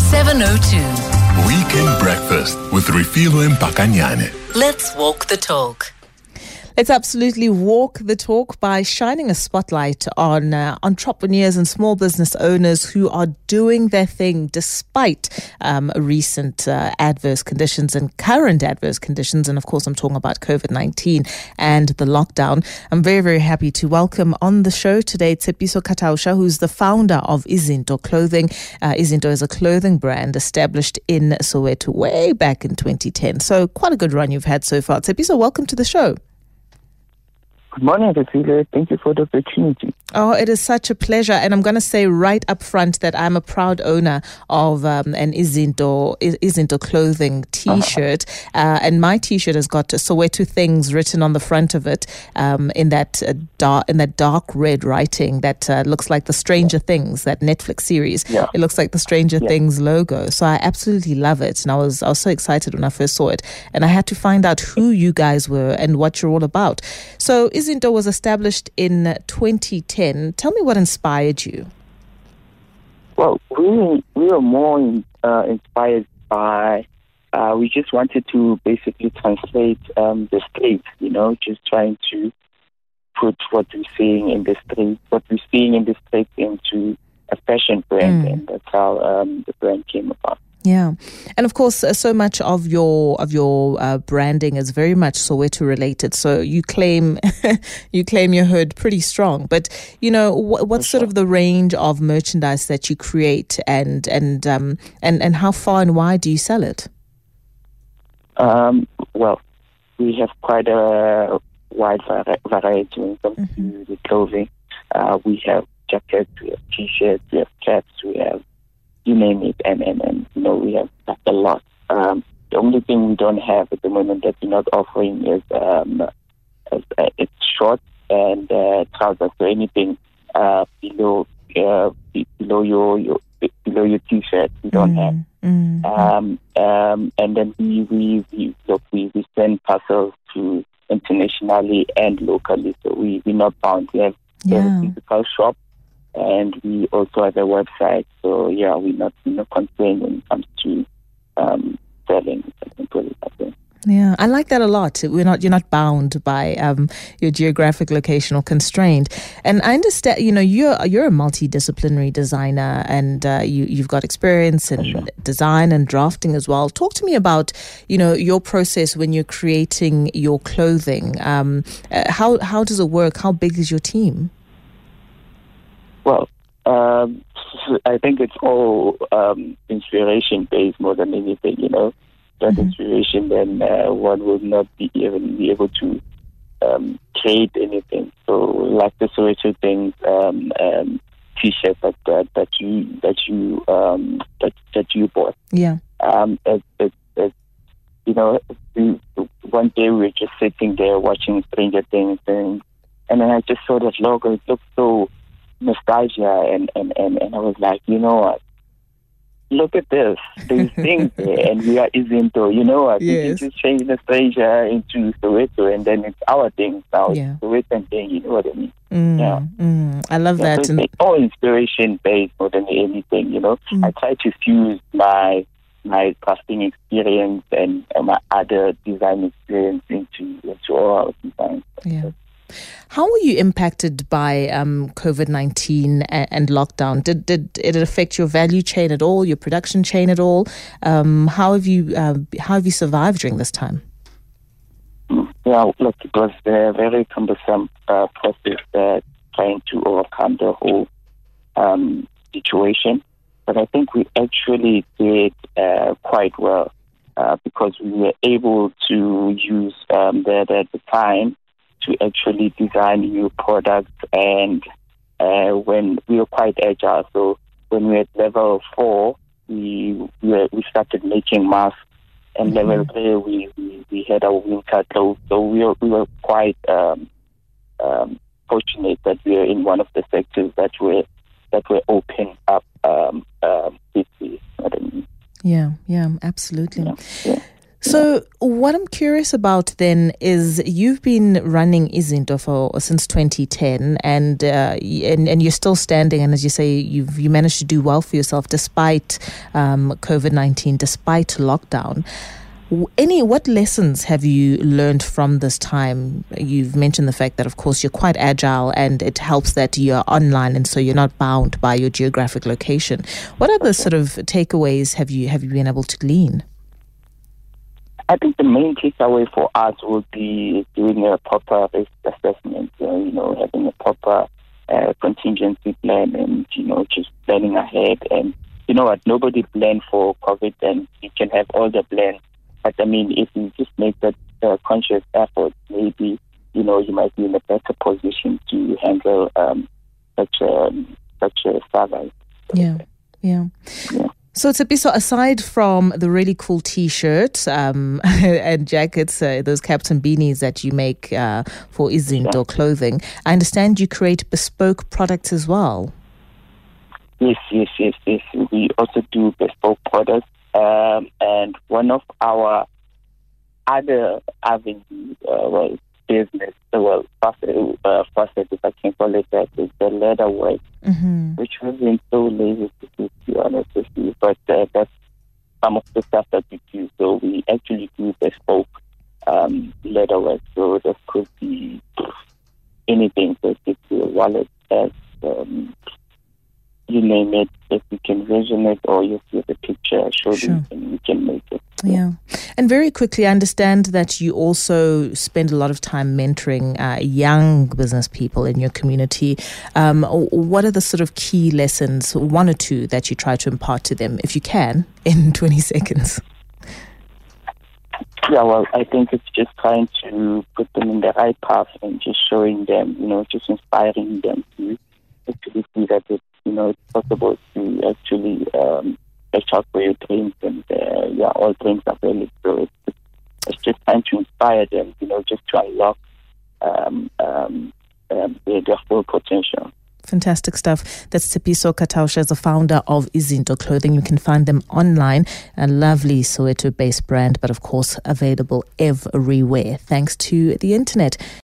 702. Weekend breakfast with Refilo Mpakanyane. Let's walk the talk. Let's absolutely walk the talk by shining a spotlight on entrepreneurs and small business owners who are doing their thing despite recent adverse conditions and current adverse conditions. And of course, I'm talking about COVID-19 and the lockdown. I'm very, very happy to welcome on the show today Tshepiso Katausha, who's the founder of Izinto Clothing. Izinto is a clothing brand established in Soweto way back in 2010. So quite a good run you've had so far. Tshepiso, welcome to the show. Good morning, Refilo. Thank you for the opportunity. Oh, it is such a pleasure. And I'm going to say right up front that I'm a proud owner of an Izinto Clothing T-shirt. And my T-shirt has got Soweto Things written on the front of it in that dark red writing that looks like the Stranger Things, that Netflix series. Yeah. It looks like the Stranger Things logo. So I absolutely love it. And I was so excited when I first saw it. And I had to find out who you guys were and what you're all about. So Izinto was established in 2010. Tell me what inspired you. Well, we were more inspired by, we just wanted to basically translate the street, just trying to put what we're seeing in the street into a fashion brand, and that's how the brand came about. Yeah. And of course, so much of your branding is very much Soweto related. So you claim your hood pretty strong. But, what's sort of the range of merchandise that you create and how far and wide do you sell it? Well, we have quite a wide variety when it comes to the clothing. We have jackets, we have T-shirts, we have caps, we have you name it, and we have a lot. The only thing we don't have at the moment that we're not offering is it's shorts and trousers. So anything below your T-shirt we don't have. And then we send parcels to internationally and locally. So we're not bound. We have a physical shop. And we also have a website, so we're not constrained when it comes to selling. Yeah, I like that a lot. You're not bound by your geographic location or constrained. And I understand, you're a multidisciplinary designer, and you've got experience in design and drafting as well. Talk to me about your process when you're creating your clothing. How does it work? How big is your team? Well, I think it's all inspiration-based more than anything, That inspiration, then one will not even be able to create anything. So, like the Soweto Things T-shirt that you bought. Yeah. One day we were just sitting there watching Stranger Things, and then I just saw that logo. It looked so nostalgia, and I was like, you know what? Look at this. There's things there, and we are Izinto. You know what? Yes. We can just change nostalgia into Soweto, and then it's our thing now. Yeah. Sowetan thing. You know what I mean? I love that. So it's all inspiration based more than anything. I try to fuse my crafting experience and my other design experience into all our designs. Yeah. How were you impacted by COVID-19 and lockdown? Did it affect your value chain at all, your production chain at all? How have you survived during this time? Yeah, look, it was a very cumbersome process trying to overcome the whole situation. But I think we actually did quite well because we were able to use the time to actually design new products, and when we were quite agile. So when we were at level 4, we started making masks, and level 3 we had our winter clothes. So we were quite fortunate that we were in one of the sectors that were open up quickly. Yeah, absolutely. Yeah. So what I'm curious about then is you've been running Izinto since 2010 and you're still standing, and as you say, you managed to do well for yourself despite COVID-19, despite lockdown. What lessons have you learned from this time? You've mentioned the fact that, of course, you're quite agile and it helps that you're online and so you're not bound by your geographic location. What other sort of takeaways have you been able to glean? I think the main takeaway for us would be doing a proper risk assessment, having a proper contingency plan and, just planning ahead. And you know what, nobody planned for COVID, and you can have all the plans. But I mean, if you just make that conscious effort, maybe, you might be in a better position to handle such a struggle. Yeah. So Tshepiso, aside from the really cool T-shirts and jackets, those caps and beanies that you make for Izinto clothing, I understand you create bespoke products as well. Yes. We also do bespoke products. And one of our other avenues, business, facet, if I can call it that, is the leather work, which we've been so lazy to do, to be honest with you. But that's some of the stuff that we do. So we actually do bespoke leather work. So that could be anything. So it could be a wallet, you name it. If you can vision it or you see the picture, and we can make it. Yeah. And very quickly, I understand that you also spend a lot of time mentoring young business people in your community. What are the sort of key lessons, one or two, that you try to impart to them, if you can, in 20 seconds? Yeah, well, I think it's just trying to put them in the right path and just showing them, just inspiring them to actually see that it's possible to actually reach out for your dreams, and all dreams are valid. So it's just trying to inspire them, just to unlock their full potential. Fantastic stuff. That's Tshepiso Katausha, the founder of Izinto Clothing. You can find them online, a lovely Soweto-based brand, but of course available everywhere thanks to the internet.